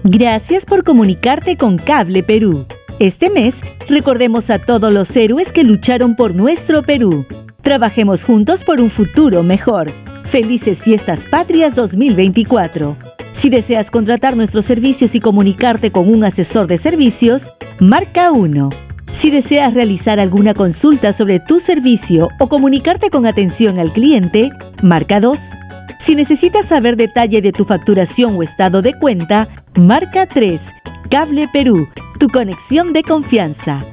Gracias por comunicarte con Cable Perú. Este mes, recordemos a todos los héroes que lucharon por nuestro Perú. Trabajemos juntos por un futuro mejor. Felices Fiestas Patrias 2024. Si deseas contratar nuestros servicios y comunicarte con un asesor de servicios, marca 1. Si deseas realizar alguna consulta sobre tu servicio o comunicarte con atención al cliente, marca 2. Si necesitas saber detalle de tu facturación o estado de cuenta, marca 3. Cable Perú, tu conexión de confianza.